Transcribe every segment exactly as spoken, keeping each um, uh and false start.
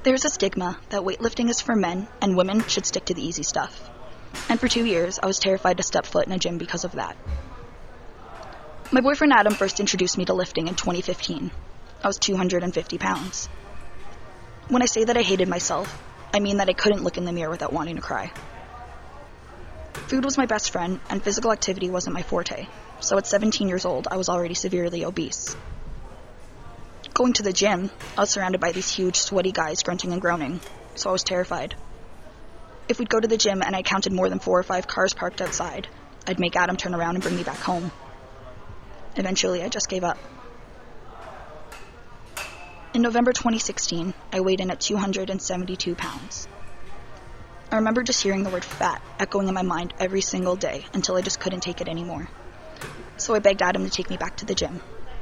There's a stigma that weightlifting is for men and women should stick to the easy stuff. And for two years, I was terrified to step foot in a gym because of that. My boyfriend Adam first introduced me to lifting in twenty fifteen. I was two hundred fifty pounds. When I say that I hated myself, I mean that I couldn't look in the mirror without wanting to cry. Food was my best friend, and physical activity wasn't my forte, so at seventeen years old, I was already severely obese. Going to the gym, I was surrounded by these huge, sweaty guys grunting and groaning, so I was terrified. If we'd go to the gym and I counted more than four or five cars parked outside, I'd make Adam turn around and bring me back home. Eventually, I just gave up. In November twenty sixteen, I weighed in at two hundred seventy-two pounds. I remember just hearing the word fat echoing in my mind every single day until I just couldn't take it anymore. So I begged Adam to take me back to the gym.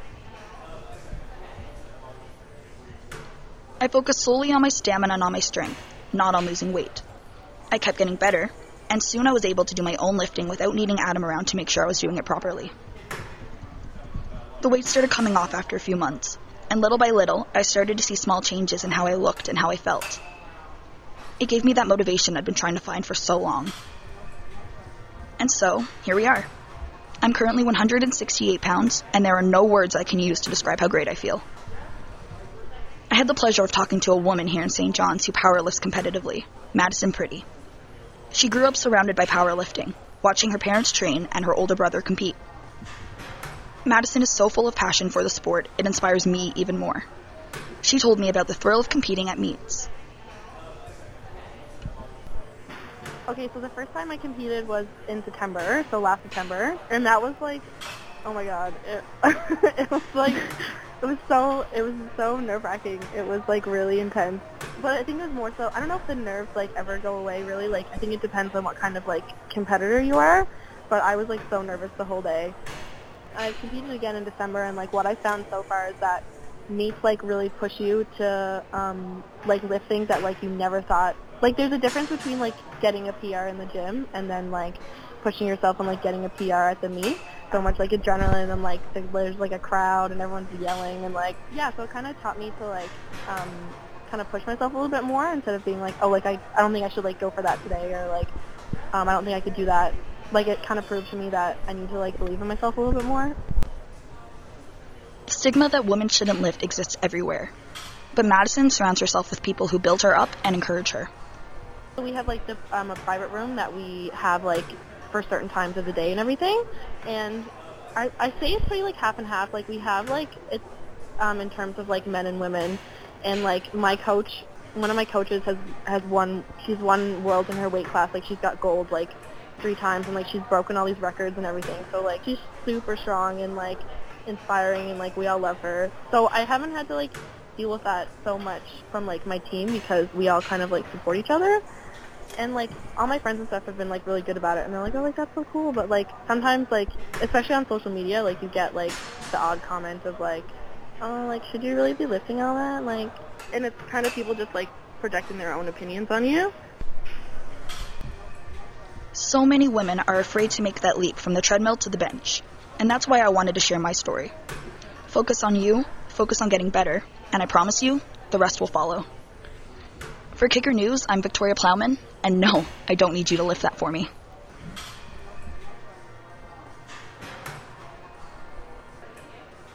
I focused solely on my stamina and on my strength, not on losing weight. I kept getting better, and soon I was able to do my own lifting without needing Adam around to make sure I was doing it properly. The weight started coming off after a few months, and little by little, I started to see small changes in how I looked and how I felt. It gave me that motivation I'd been trying to find for so long. And so, here we are. I'm currently one hundred sixty-eight pounds, and there are no words I can use to describe how great I feel. I had the pleasure of talking to a woman here in Saint John's who powerlifts competitively, Madison Pretty. She grew up surrounded by powerlifting, watching her parents train and her older brother compete. Madison is so full of passion for the sport, it inspires me even more. She told me about the thrill of competing at meets. Okay, so the first time I competed was in September, so last September, and that was like, oh my god, it, it was like, it was so, it was so nerve-wracking. It was like really intense. But I think it was more so, I don't know if the nerves like ever go away really, like I think it depends on what kind of like competitor you are, but I was like so nervous the whole day. I competed again in December, and like what I found so far is that meets like really push you to um, like lift things that like you never thought. Like there's a difference between like getting a P R in the gym and then like pushing yourself and like getting a P R at the meet. So much like adrenaline and like there's like a crowd and everyone's yelling and like yeah. So it kind of taught me to like um, kind of push myself a little bit more instead of being like oh like I I don't think I should like go for that today or like um, I don't think I could do that. Like it kind of proved to me that I need to like believe in myself a little bit more. The stigma that women shouldn't lift exists everywhere, but Madison surrounds herself with people who build her up and encourage her. We have like the, um, a private room that we have like for certain times of the day and everything, and I, I say it's pretty like half and half. Like we have like it's um, in terms of like men and women, and like my coach, one of my coaches has has won. She's won worlds in her weight class. Like she's got gold like three times, and like she's broken all these records and everything. So like she's super strong and like inspiring, and like we all love her. So I haven't had to like deal with that so much from like my team because we all kind of like support each other. And like all my friends and stuff have been like really good about it, and they're like, oh, like that's so cool. But like sometimes like especially on social media, like you get like the odd comment of like, oh, like should you really be lifting all that? Like, and it's kind of people just like projecting their own opinions on you. So many women are afraid to make that leap from the treadmill to the bench, and that's why I wanted to share my story. Focus on you, focus on getting better, and I promise you, the rest will follow. For Kicker News, I'm Victoria Plowman, and no, I don't need you to lift that for me.